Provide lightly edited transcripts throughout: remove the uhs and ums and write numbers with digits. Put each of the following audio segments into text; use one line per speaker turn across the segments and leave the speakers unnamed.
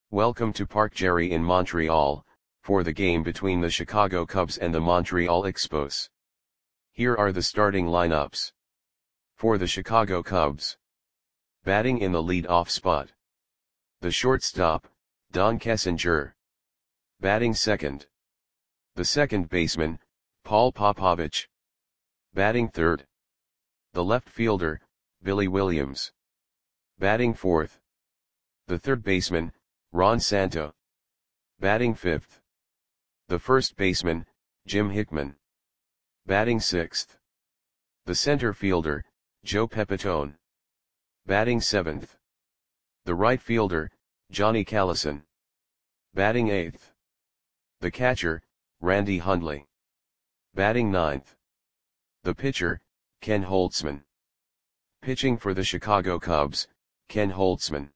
Welcome to Parc Gerry in Montreal, for the game between the Chicago Cubs and the Montreal Expos. Here are the starting lineups. For the Chicago Cubs. Batting in the lead-off spot. The shortstop, Don Kessinger. Batting second. The second baseman, Paul Popovich. Batting third. The left fielder, Billy Williams. Batting fourth. The third baseman, Ron Santo. Batting fifth. The first baseman, Jim Hickman. Batting sixth. The center fielder, Joe Pepitone. Batting seventh. The right fielder, Johnny Callison. Batting eighth. The catcher, Randy Hundley. Batting ninth. The pitcher, Ken Holtzman. Pitching for the Chicago Cubs, Ken Holtzman.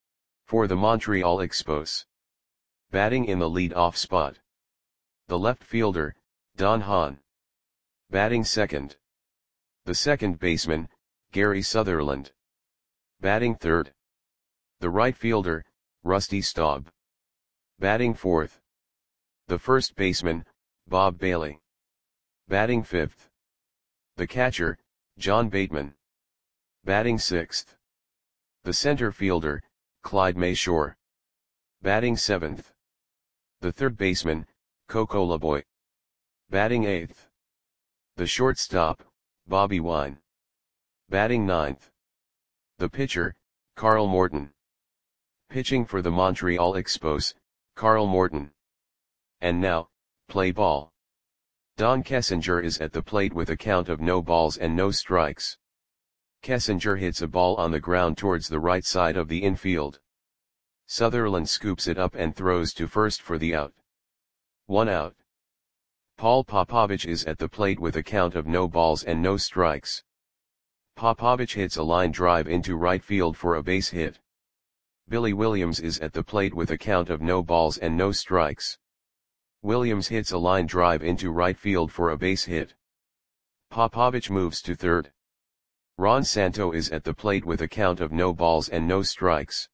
For the Montreal Expos. Batting in the lead-off spot. The left fielder, Don Hahn. Batting second. The second baseman, Gary Sutherland. Batting third. The right fielder, Rusty Staub. Batting fourth. The first baseman, Bob Bailey. Batting fifth. The catcher, John Bateman. Batting sixth. The center fielder, Clyde Mayshore. Batting seventh. The third baseman, Coco LeBoy. Batting eighth. The shortstop, Bobby Wine. Batting ninth. The pitcher, Carl Morton. Pitching for the Montreal Expos, Carl Morton. And now, play ball. Don Kessinger is at the plate with a count of no balls and no strikes. Kessinger hits a ball on the ground towards the right side of the infield. Sutherland scoops it up and throws to first for the out. 1 out. Paul Popovich is at the plate with a count of no balls and no strikes. Popovich hits a line drive into right field for a base hit. Billy Williams is at the plate with a count of no balls and no strikes. Williams hits a line drive into right field for a base hit. Popovich moves to third. Ron Santo is at the plate with a count of no balls and no strikes.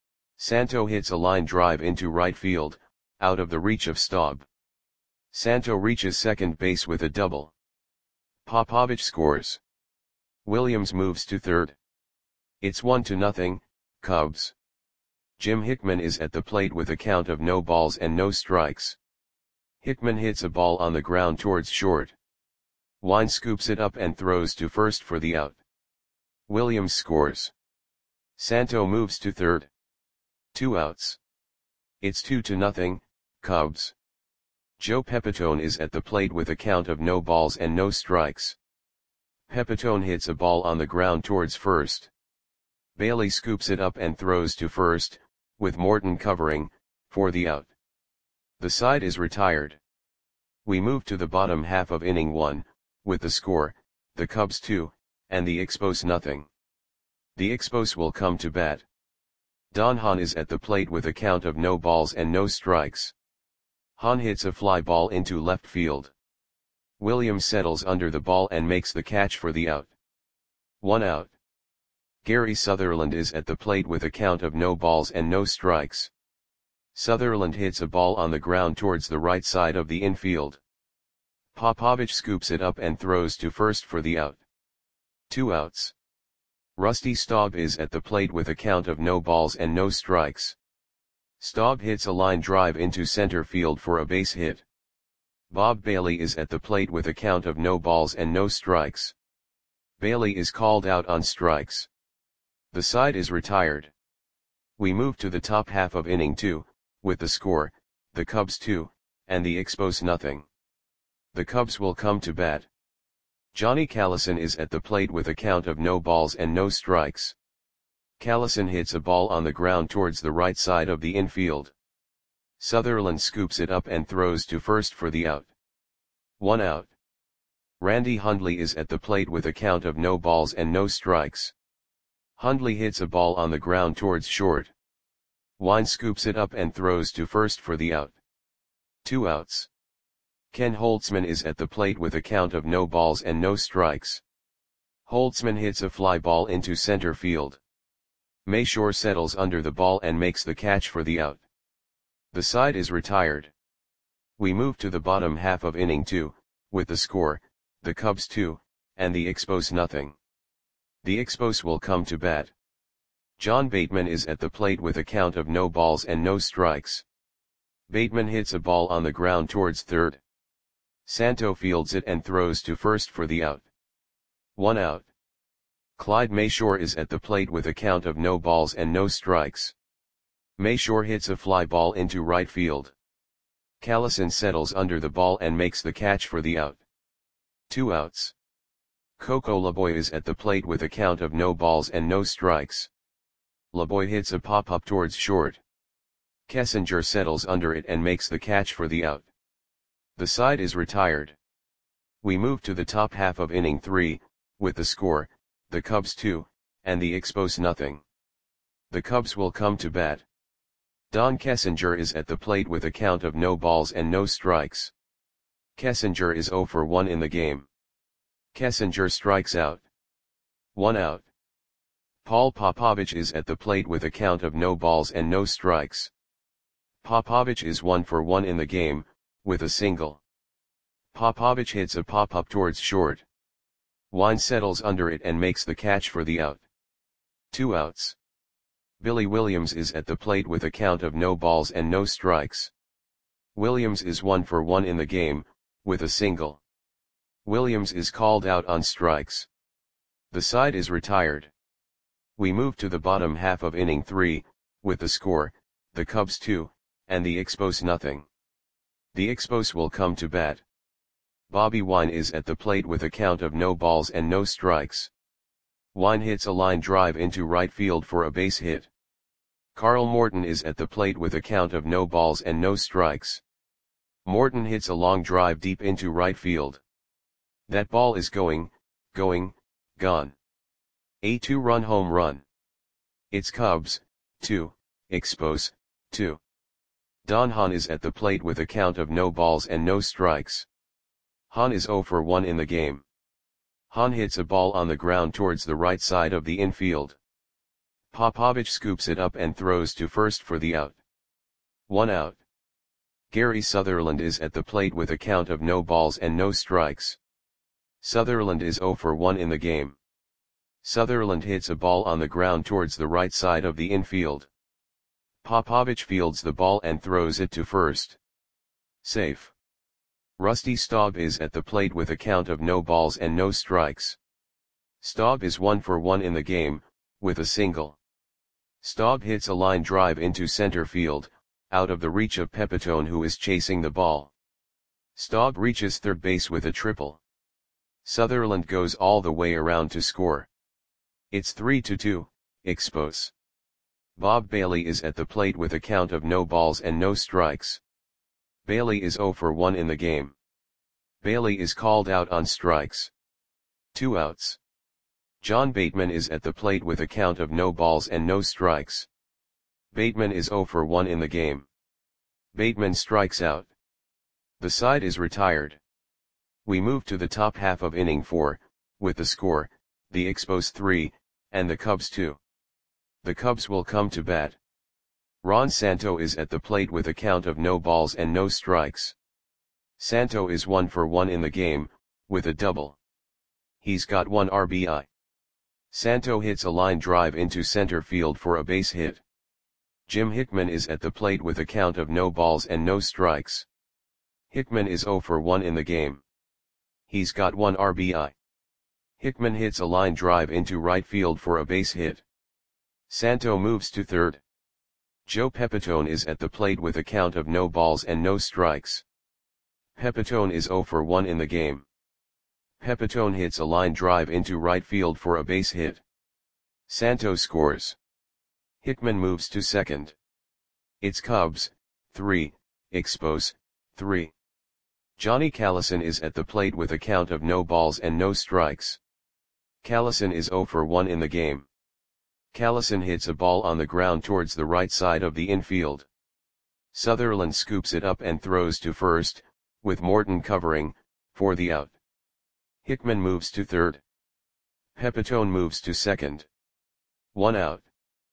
Santo hits a line drive into right field, out of the reach of Staub. Santo reaches second base with a double. Popovich scores. Williams moves to third. It's 1-0, Cubs. Jim Hickman is at the plate with a count of no balls and no strikes. Hickman hits a ball on the ground towards short. Wine scoops it up and throws to first for the out. Williams scores. Santo moves to third. 2 outs. It's 2-0, Cubs. Joe Pepitone is at the plate with a count of no balls and no strikes. Pepitone hits a ball on the ground towards first. Bailey scoops it up and throws to first, with Morton covering, for the out. The side is retired. We move to the bottom half of inning 1, with the score, the Cubs 2, and the Expos 0. The Expos will come to bat. Don Hahn is at the plate with a count of no balls and no strikes. Hahn hits a fly ball into left field. Williams settles under the ball and makes the catch for the out. 1 out. Gary Sutherland is at the plate with a count of no balls and no strikes. Sutherland hits a ball on the ground towards the right side of the infield. Popovich scoops it up and throws to first for the out. 2 outs. Rusty Staub is at the plate with a count of no balls and no strikes. Staub hits a line drive into center field for a base hit. Bob Bailey is at the plate with a count of no balls and no strikes. Bailey is called out on strikes. The side is retired. We move to the top half of inning 2, with the score, the Cubs 2, and the Expos 0. The Cubs will come to bat. Johnny Callison is at the plate with a count of no balls and no strikes. Callison hits a ball on the ground towards the right side of the infield. Sutherland scoops it up and throws to first for the out. 1 out. Randy Hundley is at the plate with a count of no balls and no strikes. Hundley hits a ball on the ground towards short. Wine scoops it up and throws to first for the out. 2 outs. Ken Holtzman is at the plate with a count of no balls and no strikes. Holtzman hits a fly ball into center field. Mayshore settles under the ball and makes the catch for the out. The side is retired. We move to the bottom half of inning 2, with the score, the Cubs 2, and the Expos nothing. The Expos will come to bat. John Bateman is at the plate with a count of no balls and no strikes. Bateman hits a ball on the ground towards third. Santo fields it and throws to first for the out. 1 out. Clyde Mayshore is at the plate with a count of no balls and no strikes. Mayshore hits a fly ball into right field. Callison settles under the ball and makes the catch for the out. 2 outs. Coco Laboy is at the plate with a count of no balls and no strikes. Laboy hits a pop-up towards short. Kessinger settles under it and makes the catch for the out. The side is retired. We move to the top half of inning 3, with the score, the Cubs 2, and the Expos nothing. The Cubs will come to bat. Don Kessinger is at the plate with a count of no balls and no strikes. Kessinger is 0 for 1 in the game. Kessinger strikes out. 1 out. Paul Popovich is at the plate with a count of no balls and no strikes. Popovich is 1 for 1 in the game, with a single. Popovich hits a pop-up towards short. Wine settles under it and makes the catch for the out. 2 outs. Billy Williams is at the plate with a count of no balls and no strikes. Williams is 1 for 1 in the game, with a single. Williams is called out on strikes. The side is retired. We move to the bottom half of inning 3, with the score, the Cubs 2, and the Expos nothing. The Expos will come to bat. Bobby Wine is at the plate with a count of no balls and no strikes. Wine hits a line drive into right field for a base hit. Carl Morton is at the plate with a count of no balls and no strikes. Morton hits a long drive deep into right field. That ball is going, gone. A 2-run home run. It's Cubs, 2, Expos, 2. Don Hahn is at the plate with a count of no balls and no strikes. Hahn is 0 for 1 in the game. Hahn hits a ball on the ground towards the right side of the infield. Popovich scoops it up and throws to first for the out. 1 out. Gary Sutherland is at the plate with a count of no balls and no strikes. Sutherland is 0 for 1 in the game. Sutherland hits a ball on the ground towards the right side of the infield. Popovich fields the ball and throws it to first. Safe. Rusty Staub is at the plate with a count of no balls and no strikes. Staub is 1 for 1 in the game, with a single. Staub hits a line drive into center field, out of the reach of Pepitone, who is chasing the ball. Staub reaches third base with a triple. Sutherland goes all the way around to score. It's 3-2, Expos. Bob Bailey is at the plate with a count of no balls and no strikes. Bailey is 0 for 1 in the game. Bailey is called out on strikes. 2 outs. John Bateman is at the plate with a count of no balls and no strikes. Bateman is 0 for 1 in the game. Bateman strikes out. The side is retired. We move to the top half of inning 4, with the score, the Expos 3, and the Cubs 2. The Cubs will come to bat. Ron Santo is at the plate with a count of no balls and no strikes. Santo is 1 for 1 in the game, with a double. He's got 1 RBI. Santo hits a line drive into center field for a base hit. Jim Hickman is at the plate with a count of no balls and no strikes. Hickman is 0 for 1 in the game. He's got 1 RBI. Hickman hits a line drive into right field for a base hit. Santo moves to third. Joe Pepitone is at the plate with a count of no balls and no strikes. Pepitone is 0 for 1 in the game. Pepitone hits a line drive into right field for a base hit. Santo scores. Hickman moves to second. It's Cubs, 3, Expos, 3. Johnny Callison is at the plate with a count of no balls and no strikes. Callison is 0 for 1 in the game. Callison hits a ball on the ground towards the right side of the infield. Sutherland scoops it up and throws to first, with Morton covering, for the out. Hickman moves to third. Pepitone moves to second. 1 out.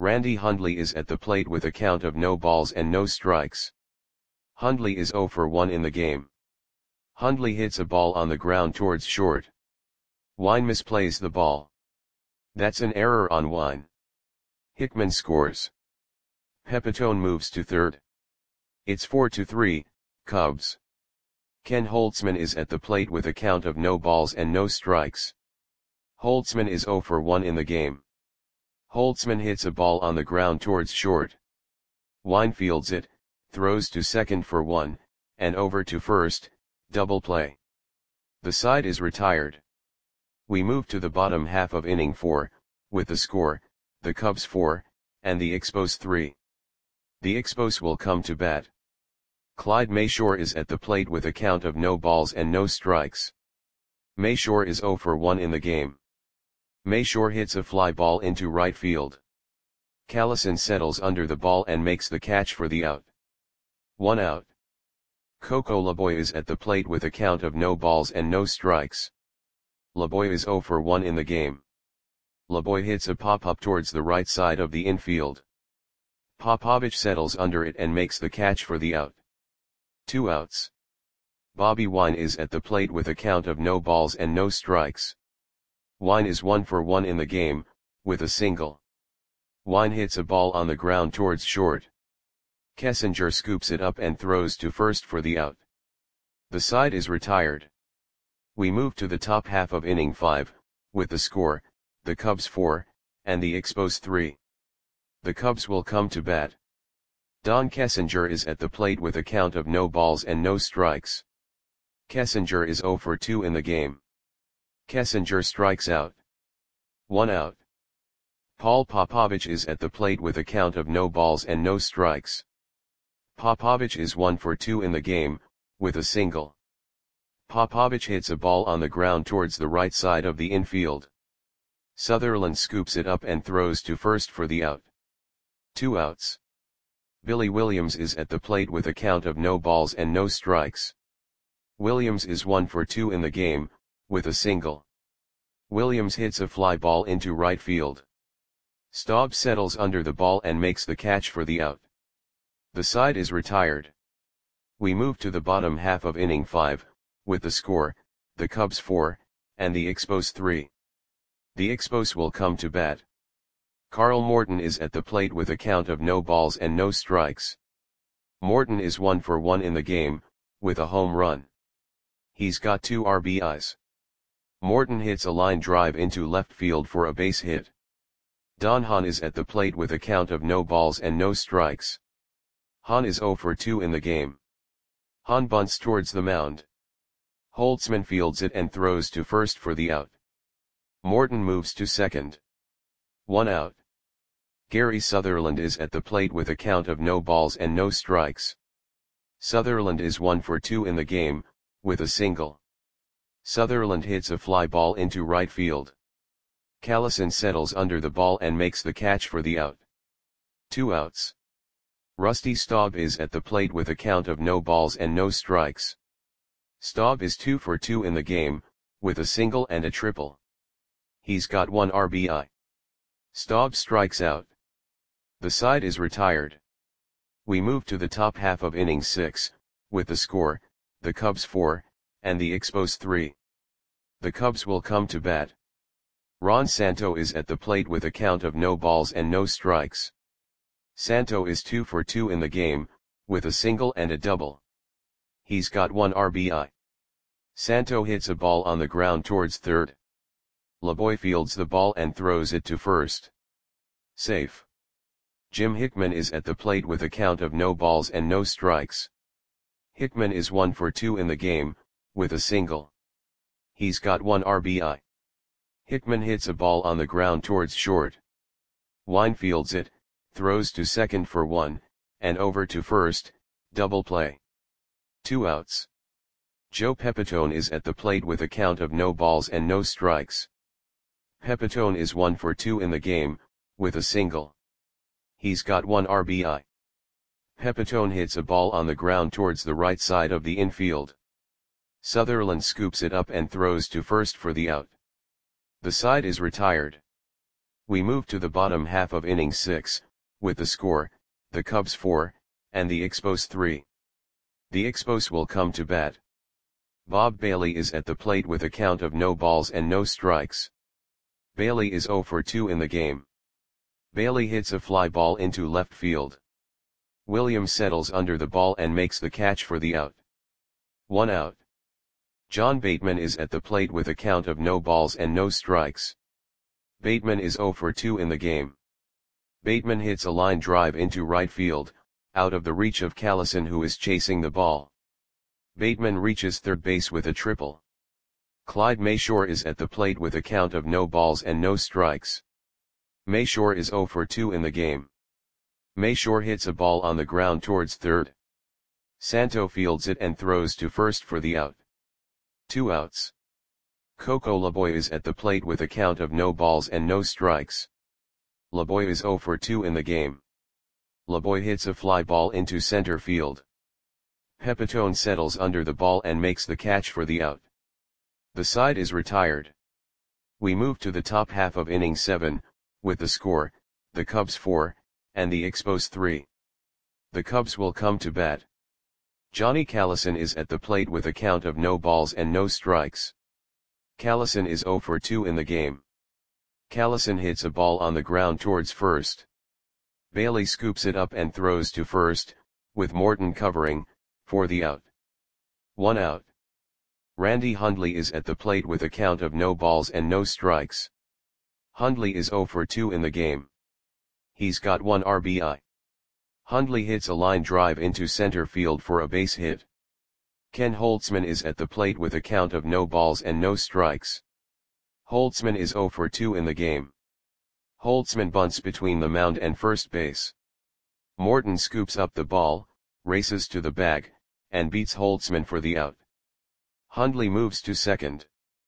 Randy Hundley is at the plate with a count of no balls and no strikes. Hundley is 0 for 1 in the game. Hundley hits a ball on the ground towards short. Wine misplays the ball. That's an error on Wine. Hickman scores. Pepitone moves to third. It's 4-3, Cubs. Ken Holtzman is at the plate with a count of no balls and no strikes. Holtzman is 0 for 1 in the game. Holtzman hits a ball on the ground towards short. Wine fields it, throws to second for 1, and over to first, double play. The side is retired. We move to the bottom half of inning 4, with the score, the Cubs 4, and the Expos 3. The Expos will come to bat. Clyde Mayshore is at the plate with a count of no balls and no strikes. Mayshore is 0 for 1 in the game. Mayshore hits a fly ball into right field. Callison settles under the ball and makes the catch for the out. 1 out. Coco Laboy is at the plate with a count of no balls and no strikes. Laboy is 0 for 1 in the game. Laboy hits a pop-up towards the right side of the infield. Popovich settles under it and makes the catch for the out. 2 outs. Bobby Wine is at the plate with a count of no balls and no strikes. Wine is 1 for 1 in the game, with a single. Wine hits a ball on the ground towards short. Kessinger scoops it up and throws to first for the out. The side is retired. We move to the top half of inning 5, with the score, the Cubs 4, and the Expos 3. The Cubs will come to bat. Don Kessinger is at the plate with a count of no balls and no strikes. Kessinger is 0 for 2 in the game. Kessinger strikes out. 1 out. Paul Popovich is at the plate with a count of no balls and no strikes. Popovich is 1 for 2 in the game, with a single. Popovich hits a ball on the ground towards the right side of the infield. Sutherland scoops it up and throws to first for the out. 2 outs. Billy Williams is at the plate with a count of no balls and no strikes. Williams is 1 for 2 in the game, with a single. Williams hits a fly ball into right field. Staub settles under the ball and makes the catch for the out. The side is retired. We move to the bottom half of inning 5, with the score, the Cubs 4, and the Expos 3. The Expos will come to bat. Carl Morton is at the plate with a count of no balls and no strikes. Morton is 1 for 1 in the game, with a home run. He's got 2 RBIs. Morton hits a line drive into left field for a base hit. Don Hahn is at the plate with a count of no balls and no strikes. Hahn is 0 for 2 in the game. Hahn bunts towards the mound. Holtzman fields it and throws to first for the out. Morton moves to second. 1 out. Gary Sutherland is at the plate with a count of no balls and no strikes. Sutherland is 1 for 2 in the game, with a single. Sutherland hits a fly ball into right field. Callison settles under the ball and makes the catch for the out. 2 outs. Rusty Staub is at the plate with a count of no balls and no strikes. Staub is 2 for 2 in the game, with a single and a triple. He's got 1 RBI. Staub strikes out. The side is retired. We move to the top half of inning 6, with the score, the Cubs 4, and the Expos 3. The Cubs will come to bat. Ron Santo is at the plate with a count of no balls and no strikes. Santo is 2 for 2 in the game, with a single and a double. He's got 1 RBI. Santo hits a ball on the ground towards third. Laboy fields the ball and throws it to first. Safe. Jim Hickman is at the plate with a count of no balls and no strikes. Hickman is 1 for 2 in the game, with a single. He's got 1 RBI. Hickman hits a ball on the ground towards short. Wine fields it, throws to second for 1, and over to first, double play. 2 outs. Joe Pepitone is at the plate with a count of no balls and no strikes. Pepitone is 1 for 2 in the game, with a single. He's got 1 RBI. Pepitone hits a ball on the ground towards the right side of the infield. Sutherland scoops it up and throws to first for the out. The side is retired. We move to the bottom half of inning 6, with the score, the Cubs 4, and the Expos 3. The Expos will come to bat. Bob Bailey is at the plate with a count of no balls and no strikes. Bailey is 0 for 2 in the game. Bailey hits a fly ball into left field. Williams settles under the ball and makes the catch for the out. 1 out. John Bateman is at the plate with a count of no balls and no strikes. Bateman is 0 for 2 in the game. Bateman hits a line drive into right field, out of the reach of Callison, who is chasing the ball. Bateman reaches third base with a triple. Clyde Mayshore is at the plate with a count of no balls and no strikes. Mayshore is 0 for 2 in the game. Mayshore hits a ball on the ground towards third. Santo fields it and throws to first for the out. 2 outs. Coco Laboy is at the plate with a count of no balls and no strikes. Laboy is 0 for 2 in the game. Laboy hits a fly ball into center field. Pepitone settles under the ball and makes the catch for the out. The side is retired. We move to the top half of inning 7, with the score, the Cubs 4, and the Expos 3. The Cubs will come to bat. Johnny Callison is at the plate with a count of no balls and no strikes. Callison is 0 for 2 in the game. Callison hits a ball on the ground towards first. Bailey scoops it up and throws to first, with Morton covering, for the out. 1 out. Randy Hundley is at the plate with a count of no balls and no strikes. Hundley is 0 for 2 in the game. He's got 1 RBI. Hundley hits a line drive into center field for a base hit. Ken Holtzman is at the plate with a count of no balls and no strikes. Holtzman is 0 for 2 in the game. Holtzman bunts between the mound and first base. Morton scoops up the ball, races to the bag, and beats Holtzman for the out. Hundley moves to second.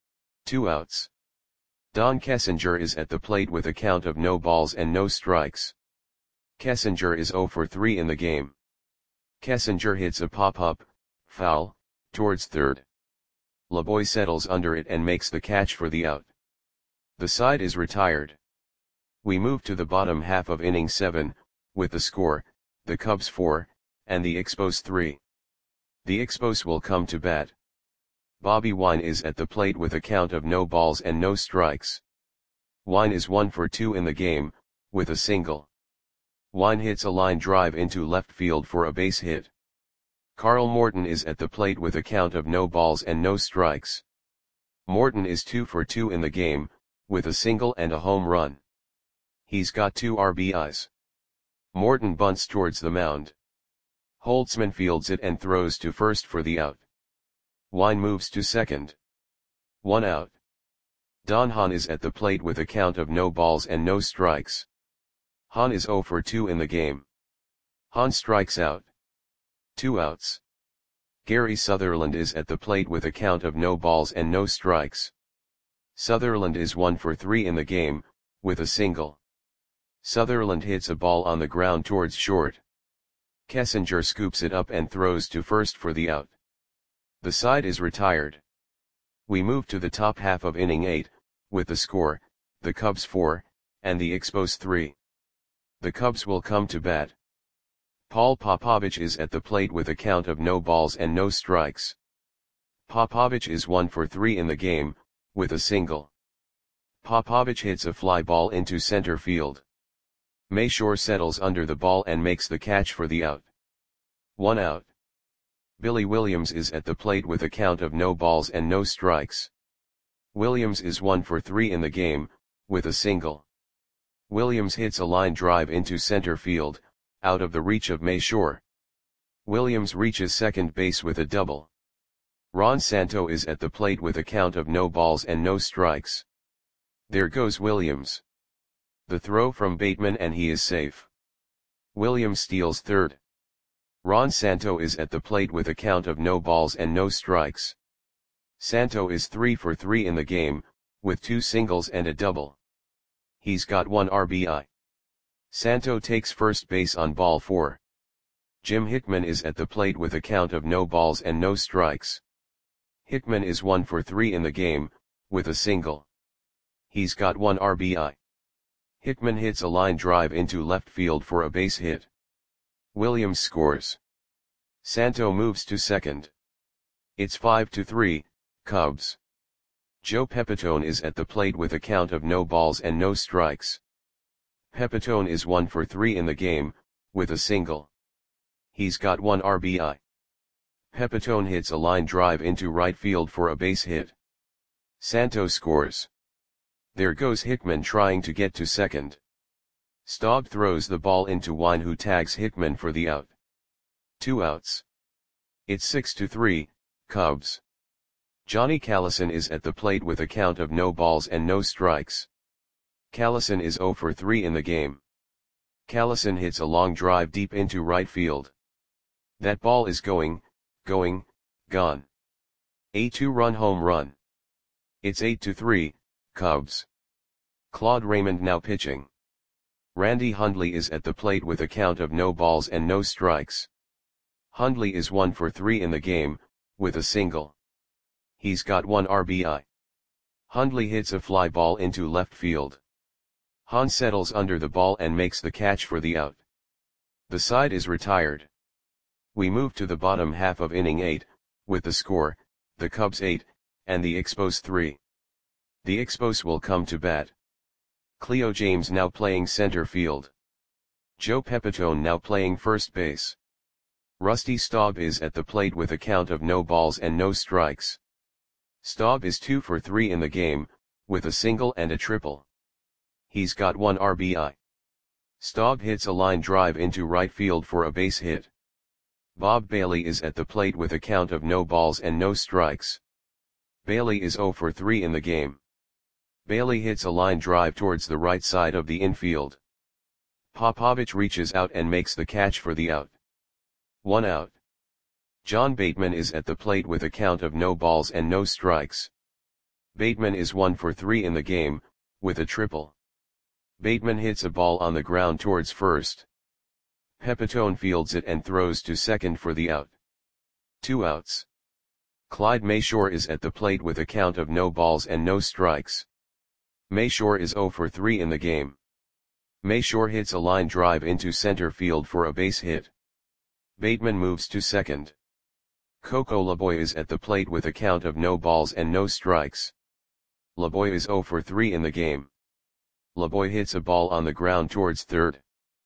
2 outs. Don Kessinger is at the plate with a count of no balls and no strikes. Kessinger is 0 for 3 in the game. Kessinger hits a pop-up, foul, towards third. Laboy settles under it and makes the catch for the out. The side is retired. We move to the bottom half of inning 7, with the score, the Cubs 4, and the Expos 3. The Expos will come to bat. Bobby Wine is at the plate with a count of no balls and no strikes. Wine is 1 for 2 in the game, with a single. Wine hits a line drive into left field for a base hit. Carl Morton is at the plate with a count of no balls and no strikes. Morton is 2 for 2 in the game, with a single and a home run. He's got 2 RBIs. Morton bunts towards the mound. Holtzman fields it and throws to first for the out. Wine moves to second. 1 out. Don Hahn is at the plate with a count of no balls and no strikes. Hahn is 0 for 2 in the game. Hahn strikes out. 2 outs. Gary Sutherland is at the plate with a count of no balls and no strikes. Sutherland is 1 for 3 in the game, with a single. Sutherland hits a ball on the ground towards short. Kessinger scoops it up and throws to first for the out. The side is retired. We move to the top half of inning 8, with the score, the Cubs 4, and the Expos 3. The Cubs will come to bat. Paul Popovich is at the plate with a count of no balls and no strikes. Popovich is 1 for 3 in the game, with a single. Popovich hits a fly ball into center field. Mayshore settles under the ball and makes the catch for the out. 1 out. Billy Williams is at the plate with a count of no balls and no strikes. Williams is 1 for 3 in the game, with a single. Williams hits a line drive into center field, out of the reach of Mayshore. Williams reaches second base with a double. Ron Santo is at the plate with a count of no balls and no strikes. There goes Williams. The throw from Bateman and he is safe. Williams steals third. Ron Santo is at the plate with a count of no balls and no strikes. Santo is 3 for 3 in the game, with 2 singles and a double. He's got 1 RBI. Santo takes first base on ball 4. Jim Hickman is at the plate with a count of no balls and no strikes. Hickman is 1 for 3 in the game, with a single. He's got 1 RBI. Hickman hits a line drive into left field for a base hit. Williams scores. Santo moves to second. It's 5-3, Cubs. Joe Pepitone is at the plate with a count of no balls and no strikes. Pepitone is 1 for 3 in the game, with a single. He's got 1 RBI. Pepitone hits a line drive into right field for a base hit. Santo scores. There goes Hickman trying to get to second. Staub throws the ball into Wine, who tags Hickman for the out. 2 outs. It's 6-3, Cubs. Johnny Callison is at the plate with a count of no balls and no strikes. Callison is 0 for 3 in the game. Callison hits a long drive deep into right field. That ball is gone. A 2-run home run. It's 8-3, Cubs. Claude Raymond now pitching. Randy Hundley is at the plate with a count of no balls and no strikes. Hundley is 1 for 3 in the game, with a single. He's got 1 RBI. Hundley hits a fly ball into left field. Hahn settles under the ball and makes the catch for the out. The side is retired. We move to the bottom half of inning 8, with the score, the Cubs 8, and the Expos 3. The Expos will come to bat. Cleo James now playing center field. Joe Pepitone now playing first base. Rusty Staub is at the plate with a count of no balls and no strikes. Staub is 2 for 3 in the game, with a single and a triple. He's got 1 RBI. Staub hits a line drive into right field for a base hit. Bob Bailey is at the plate with a count of no balls and no strikes. Bailey is 0 for 3 in the game. Bailey hits a line drive towards the right side of the infield. Popovich reaches out and makes the catch for the out. 1 out. John Bateman is at the plate with a count of no balls and no strikes. Bateman is 1 for 3 in the game, with a triple. Bateman hits a ball on the ground towards first. Pepitone fields it and throws to second for the out. 2 outs. Clyde Mayshore is at the plate with a count of no balls and no strikes. Mayshore is 0 for 3 in the game. Mayshore hits a line drive into center field for a base hit. Bateman moves to second. Coco Laboy is at the plate with a count of no balls and no strikes. Laboy is 0 for 3 in the game. Laboy hits a ball on the ground towards third.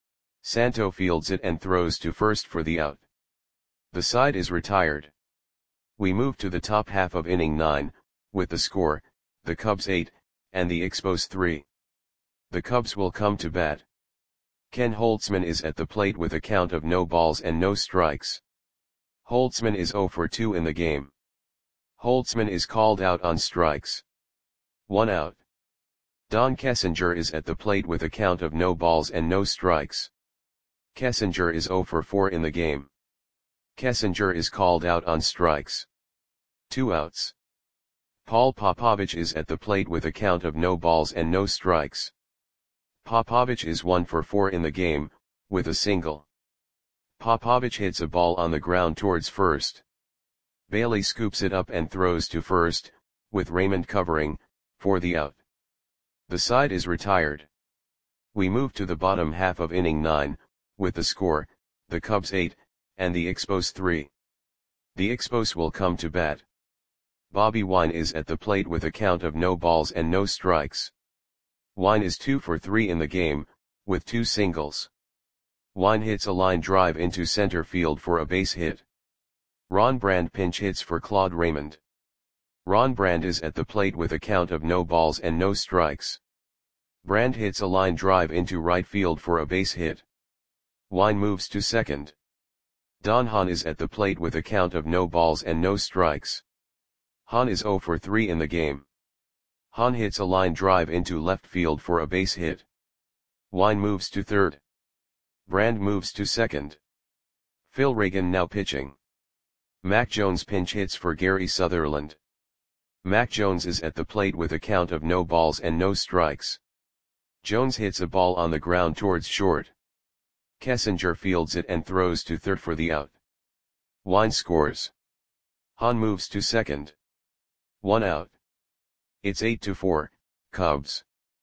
Santo fields it and throws to first for the out. The side is retired. We move to the top half of inning 9, with the score, the Cubs 8, and the Expos 3. The Cubs will come to bat. Ken Holtzman is at the plate with a count of no balls and no strikes. Holtzman is 0 for 2 in the game. Holtzman is called out on strikes. 1 out. Don Kessinger is at the plate with a count of no balls and no strikes. Kessinger is 0 for 4 in the game. Kessinger is called out on strikes. 2 outs. Paul Popovich is at the plate with a count of no balls and no strikes. Popovich is 1 for 4 in the game, with a single. Popovich hits a ball on the ground towards first. Bailey scoops it up and throws to first, with Raymond covering, for the out. The side is retired. We move to the bottom half of inning 9, with the score, the Cubs 8, and the Expos 3. The Expos will come to bat. Bobby Wine is at the plate with a count of no balls and no strikes. Wine is 2 for 3 in the game, with 2 singles. Wine hits a line drive into center field for a base hit. Ron Brand pinch hits for Claude Raymond. Ron Brand is at the plate with a count of no balls and no strikes. Brand hits a line drive into right field for a base hit. Wine moves to second. Don Hahn is at the plate with a count of no balls and no strikes. Hahn is 0 for 3 in the game. Hahn hits a line drive into left field for a base hit. Wine moves to third. Brand moves to second. Phil Reagan now pitching. Mac Jones pinch hits for Gary Sutherland. Mac Jones is at the plate with a count of no balls and no strikes. Jones hits a ball on the ground towards short. Kessinger fields it and throws to third for the out. Wine scores. Hahn moves to second. 1 out. It's 8-4, Cubs.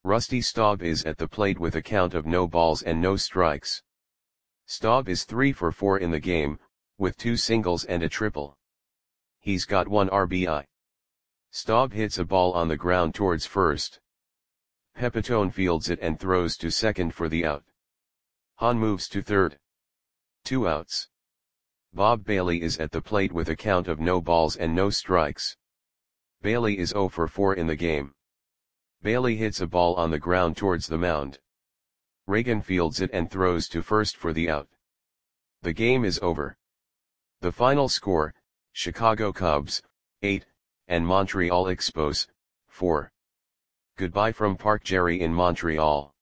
Rusty Staub is at the plate with a count of no balls and no strikes. Staub is 3 for 4 in the game, with 2 singles and a triple. He's got 1 RBI. Staub hits a ball on the ground towards first. Pepitone fields it and throws to second for the out. Hahn moves to third. 2 outs. Bob Bailey is at the plate with a count of no balls and no strikes. Bailey is 0 for 4 in the game. Bailey hits a ball on the ground towards the mound. Reagan fields it and throws to first for the out. The game is over. The final score, Chicago Cubs, 8, and Montreal Expos, 4. Goodbye from Park Jerry in Montreal.